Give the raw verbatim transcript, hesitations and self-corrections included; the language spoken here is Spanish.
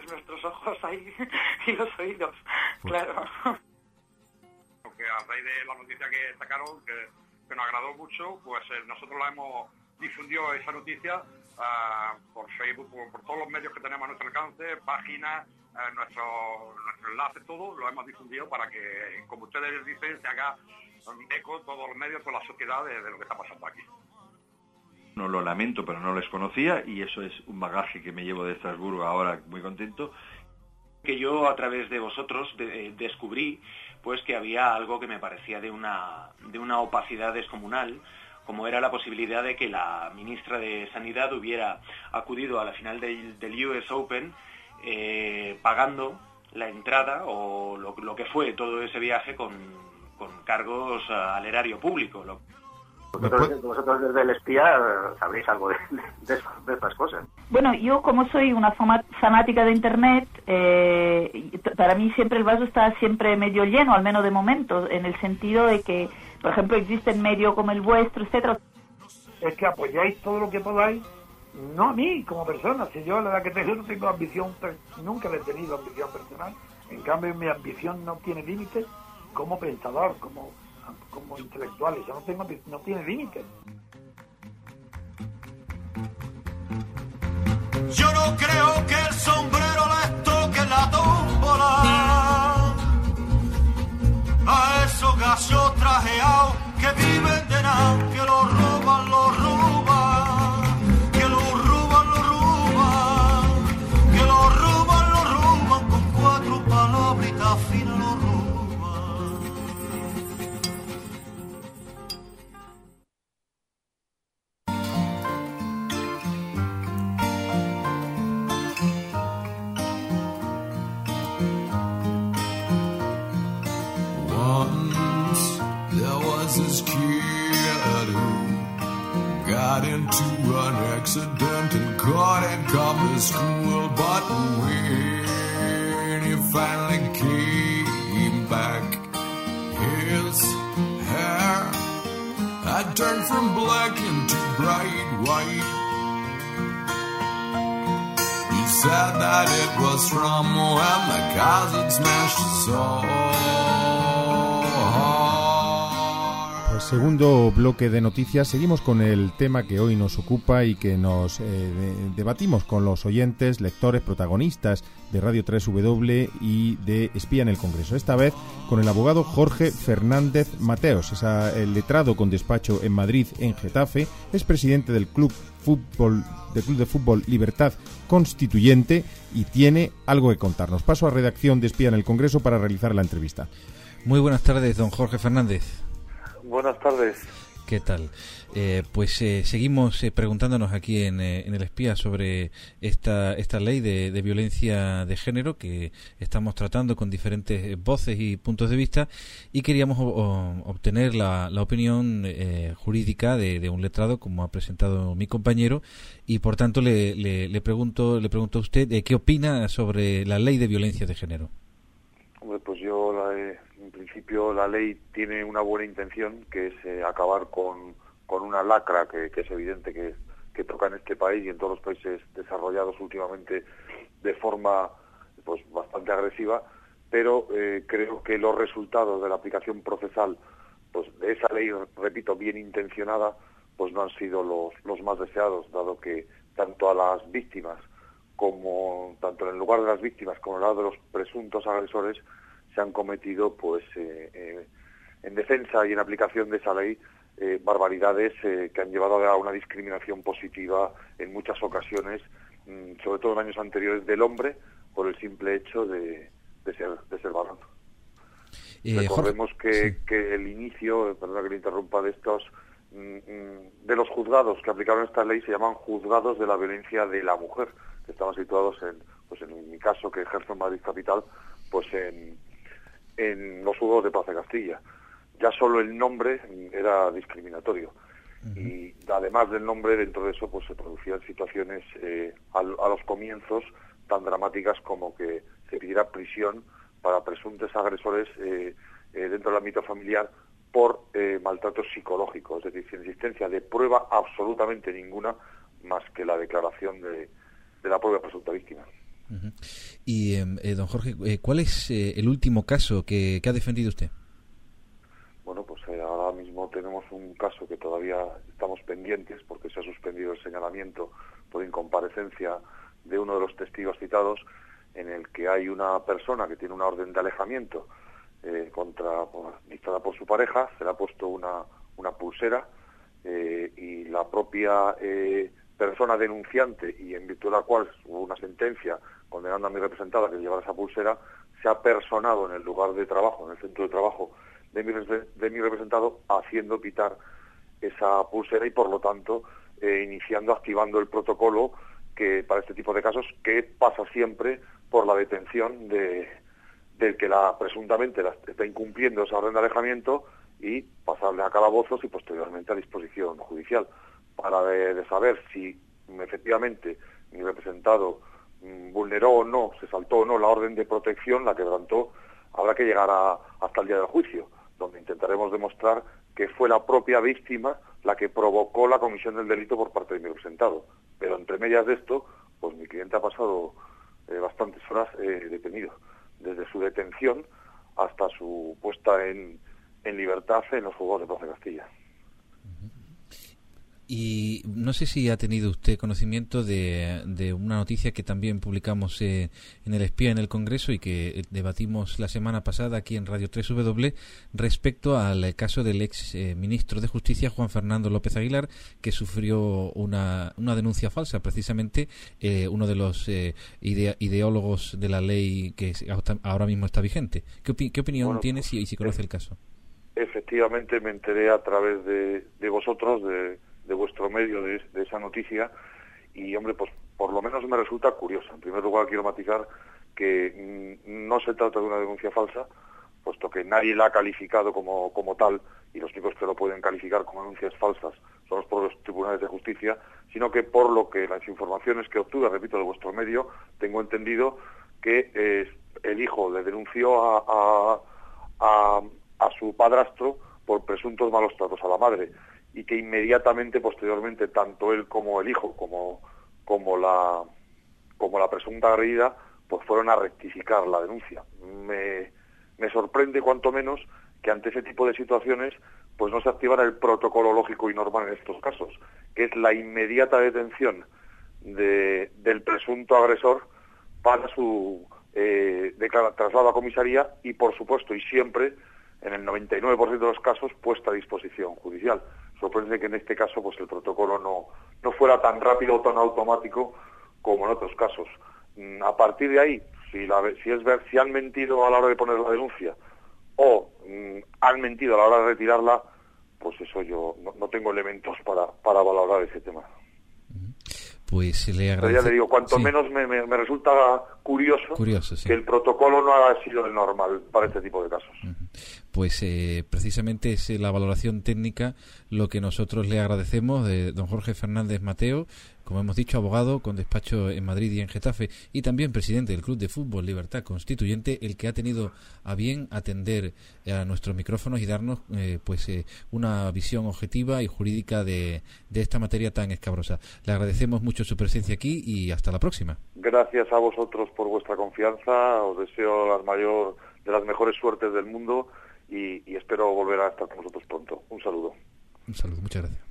pues nuestros ojos ahí y los oídos, claro. Porque a raíz de la noticia que sacaron, que, que nos agradó mucho, pues eh, nosotros la hemos difundido esa noticia uh, por Facebook, por, por todos los medios que tenemos a nuestro alcance, páginas, uh, nuestro, nuestro enlace, todo lo hemos difundido para que, como ustedes dicen, se haga eco todos los medios, toda la sociedad de, de lo que está pasando aquí. No lo lamento, pero no les conocía y eso es un bagaje que me llevo de Estrasburgo ahora muy contento. Que yo a través de vosotros de, descubrí pues que había algo que me parecía de una, de una opacidad descomunal, como era la posibilidad de que la ministra de Sanidad hubiera acudido a la final del, del U S Open eh, pagando la entrada o lo, lo que fue todo ese viaje con, con cargos al erario público. Lo... Vosotros, vosotros desde el espía sabréis algo de, de, de estas cosas. Bueno, yo como soy una fanática de Internet, eh, para mí siempre el vaso está siempre medio lleno, al menos de momento, en el sentido de que, por ejemplo, existen medios como el vuestro, etcétera. Es que apoyáis todo lo que podáis, no a mí como persona, si yo a la edad que tengo no tengo ambición, nunca he tenido ambición personal, en cambio mi ambición no tiene límites como pensador, como... como intelectuales, yo no tengo, no tiene límites. Yo no creo que el sombrero les toque la tómbola a esos gallos trajeados que viven de nada, que lo roban, lo roban, que lo roban, lo roban, que lo roban, lo roban, con cuatro palabritas finas lo roban. This kid who got into an accident and couldn't come to school, but when he finally came back, his hair had turned from black into bright white. He said that it was from when the cars had smashed his soul. Segundo bloque de noticias, seguimos con el tema que hoy nos ocupa y que nos eh, de, debatimos con los oyentes, lectores, protagonistas de Radio tres W y de Espía en el Congreso. Esta vez con el abogado Jorge Fernández Mateos, es el letrado con despacho en Madrid, en Getafe, es presidente del Club Fútbol, del Club de Fútbol Libertad Constituyente y tiene algo que contarnos. Paso a redacción de Espía en el Congreso para realizar la entrevista. Muy buenas tardes, don Jorge Fernández. Buenas tardes. ¿Qué tal? Eh, pues eh, seguimos eh, preguntándonos aquí en, eh, en El Espía sobre esta esta ley de, de violencia de género que estamos tratando con diferentes voces y puntos de vista y queríamos o, o, obtener la, la opinión eh, jurídica de, de un letrado como ha presentado mi compañero y por tanto le, le, le pregunto le pregunto a usted eh, ¿qué opina sobre la ley de violencia de género? Hombre, pues yo la he... En principio la ley tiene una buena intención, que es eh, acabar con, con una lacra que, que es evidente que, que toca en este país y en todos los países desarrollados últimamente de forma pues bastante agresiva, pero eh, creo que los resultados de la aplicación procesal pues de esa ley, repito, bien intencionada, pues no han sido los, los más deseados, dado que tanto a las víctimas como tanto en el lugar de las víctimas como en el lado de los presuntos agresores se han cometido, pues, eh, eh, en defensa y en aplicación de esa ley, eh, barbaridades eh, que han llevado a una discriminación positiva en muchas ocasiones, mmm, sobre todo en años anteriores, del hombre por el simple hecho de, de ser de ser varón. Eh, Recordemos Jorge, que, sí. que el inicio, perdona que le interrumpa, de estos mmm, de los juzgados que aplicaron esta ley se llaman juzgados de la violencia de la mujer, que estaban situados en, pues en mi caso, que ejerzo en Madrid capital, pues en en los juzgados de Paz de Castilla. Ya solo el nombre era discriminatorio. Uh-huh. Y además del nombre, dentro de eso pues se producían situaciones eh, a, a los comienzos tan dramáticas como que se pidiera prisión para presuntos agresores eh, eh, dentro del ámbito familiar por eh, maltrato psicológico, es decir, sin existencia de prueba absolutamente ninguna más que la declaración de, de la propia presunta víctima. Uh-huh. Y, eh, don Jorge, eh, ¿cuál es eh, el último caso que, que ha defendido usted? Bueno, pues eh, ahora mismo tenemos un caso que todavía estamos pendientes porque se ha suspendido el señalamiento por incomparecencia de uno de los testigos citados, en el que hay una persona que tiene una orden de alejamiento eh, contra por, dictada por su pareja, se le ha puesto una, una pulsera eh, y la propia eh, persona denunciante, y en virtud de la cual hubo una sentencia condenando a mi representada que llevara esa pulsera, se ha personado en el lugar de trabajo, en el centro de trabajo de mi, de mi representado, haciendo quitar esa pulsera y por lo tanto eh, iniciando, activando el protocolo que para este tipo de casos, que pasa siempre por la detención de del que la presuntamente la está incumpliendo esa orden de alejamiento y pasarle a calabozos y posteriormente a disposición judicial, para de, de saber si efectivamente mi representado mmm, vulneró o no, se saltó o no la orden de protección, la quebrantó. Habrá que llegar a, hasta el día del juicio, donde intentaremos demostrar que fue la propia víctima la que provocó la comisión del delito por parte de mi representado. Pero entre medias de esto, pues mi cliente ha pasado eh, bastantes horas eh, detenido, desde su detención hasta su puesta en, en libertad en los juzgados de Plaza de Castilla. Y no sé si ha tenido usted conocimiento de, de una noticia que también publicamos eh, en El Espía en el Congreso y que debatimos la semana pasada aquí en Radio tres W respecto al caso del ex eh, ministro de Justicia Juan Fernando López Aguilar, que sufrió una, una denuncia falsa, precisamente eh, uno de los eh, idea, ideólogos de la ley que ahora mismo está vigente. ¿Qué, opi qué opinión bueno, tiene pues, si, si conoce el caso? Efectivamente me enteré a través de, de vosotros, de de vuestro medio de, de esa noticia, y hombre, pues por lo menos me resulta curiosa. En primer lugar quiero matizar que mm, no se trata de una denuncia falsa, puesto que nadie la ha calificado como, como tal, y los únicos que lo pueden calificar como denuncias falsas son los propios tribunales de justicia, sino que por lo que las informaciones que obtuve, repito, de vuestro medio, tengo entendido que eh, el hijo le denunció a, a, a, a su padrastro por presuntos malos tratos a la madre, y que inmediatamente, posteriormente, tanto él como el hijo, como, como, la, como la presunta agredida, pues fueron a rectificar la denuncia. Me, me sorprende, cuanto menos, que ante ese tipo de situaciones pues no se activara el protocolo lógico y normal en estos casos, que es la inmediata detención de, del presunto agresor para su eh, declara, traslado a comisaría y, por supuesto, y siempre, en el noventa y nueve por ciento de los casos, puesta a disposición judicial. Sorprende que en este caso pues el protocolo no, no fuera tan rápido o tan automático como en otros casos. A partir de ahí, si, la, si, es ver, si han mentido a la hora de poner la denuncia o mm, han mentido a la hora de retirarla, pues eso yo no, no tengo elementos para, para valorar ese tema. Pues le agradezco. Pero ya le digo, cuanto sí. menos me, me, me resulta curioso, curioso sí. que el protocolo no haya sido el normal para este tipo de casos. Uh-huh. Pues eh, precisamente es la valoración técnica lo que nosotros le agradecemos de don Jorge Fernández Mateo, como hemos dicho, abogado con despacho en Madrid y en Getafe, y también presidente del Club de Fútbol Libertad Constituyente, el que ha tenido a bien atender a nuestros micrófonos y darnos eh, pues eh, una visión objetiva y jurídica de, de esta materia tan escabrosa. Le agradecemos mucho su presencia aquí y hasta la próxima. Gracias a vosotros por vuestra confianza, os deseo la mayor de las mejores suertes del mundo y, y espero volver a estar con vosotros pronto. Un saludo. Un saludo, muchas gracias.